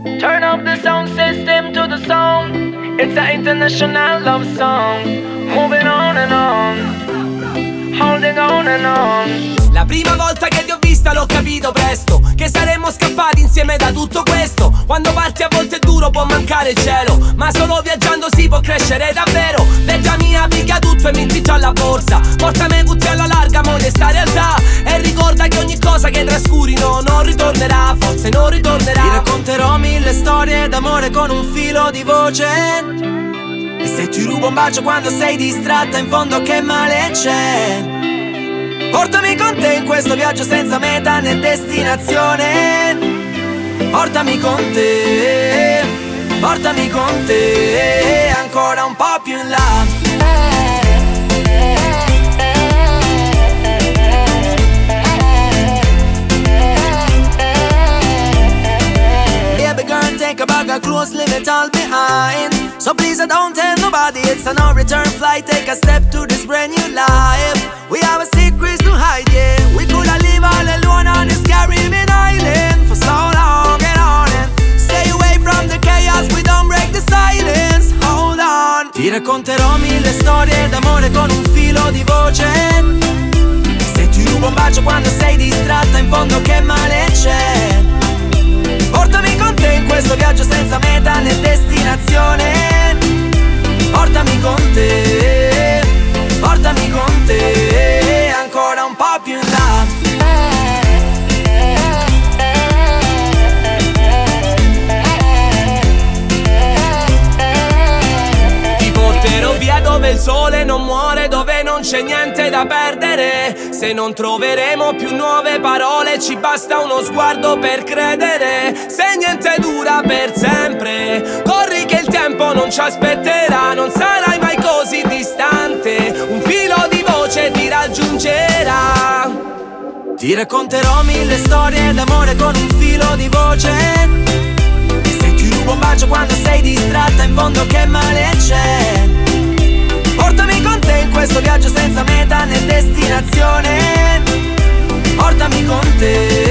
Turn up the sound system to the song. It's an international love song. Moving on and on, holding on and on. La prima volta che ti ho vista l'ho capito presto che saremmo scappati insieme da tutto questo. Quando parti a volte è duro, può mancare il cielo, ma solo viaggiando si può crescere davvero. Veggia mia, picchia tutto e metti già alla borsa. Portami cucci alla larga, moglie sta realtà. E ricorda che ogni cosa che trascurino non ritornerà, forse non ritornerà. Ti racconterò 1000 storie d'amore con un filo di voce. E se ti rubo un bacio quando sei distratta, in fondo che male c'è? Portami con te in questo viaggio senza meta né destinazione. Portami con te, portami con te, ancora un po' più in là. Take a bag of clothes, leave it all behind. So please don't tell nobody, it's a no return flight. Take a step to this brand new life. We have a secret to hide, yeah. We coulda live all alone on this Caribbean island for so long and on and stay away from the chaos, we don't break the silence. Hold on. Ti racconterò 1000 storie d'amore con un filo di voce. Se ti rubo un bacio quando sei distratta, in fondo che male c'è? Portami con te in questo viaggio senza meta né destinazione. Portami con te, portami con te, ancora un po' più in là. Ti porterò via dove il sole non muore, dove non c'è niente da perdere. Se non troveremo più nuove parole, ci basta uno sguardo per credere. Se niente dura per sempre, corri che il tempo non ci aspetterà. Non sarai mai così distante, un filo di voce ti raggiungerà. Ti racconterò 1000 storie d'amore con un filo di voce. E se ti rubo un bacio quando sei distratta, in fondo che male c'è? Portami con te in questo viaggio senza meta né destinazione. Portami con te,